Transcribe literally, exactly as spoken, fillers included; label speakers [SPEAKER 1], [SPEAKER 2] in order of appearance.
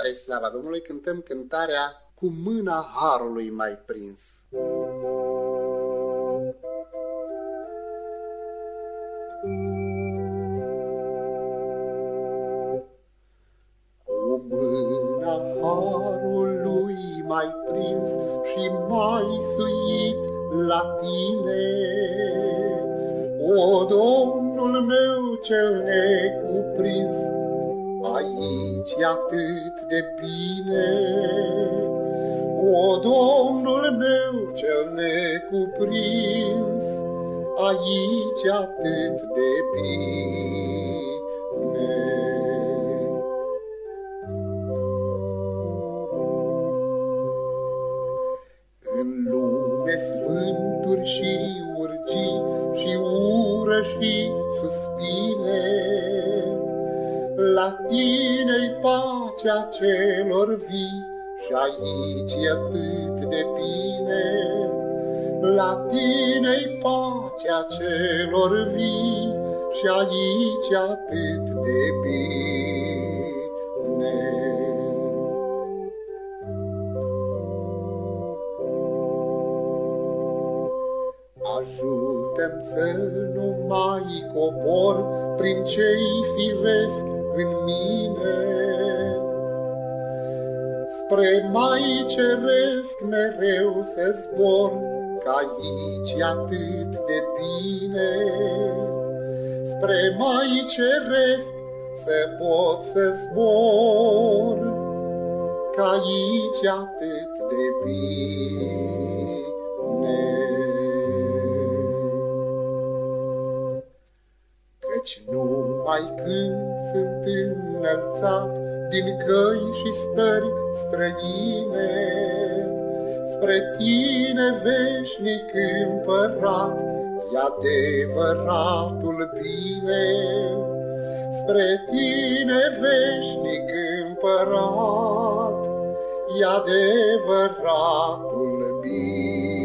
[SPEAKER 1] Spre slava Domnului cântăm cântarea Cu mâna harului mai prins. Cu mâna harului mai prins și mai suit la tine, o, Domnul meu cel necuprins, aici e atât de bine. O, Domnul meu cel necuprins, aici e atât de bine. În lume sfânturi și urgii și ură și suspine, la tine-i pacea celor vii și aici e atât de bine. La tine-i pacea celor vii și aici e atât de bine. Ajută-mi să nu mai cobor prin ce-i firesc în mine, spre mai ceresc mereu să zbor, că aici e atât de bine. Spre mai ceresc să pot să zbor, că aici e atât de bine. Căci numai când sunt înălțat din căi și stări străine, spre tine veșnic împărat, e adevăratul bine. Spre tine veșnic împărat, e adevăratul bine.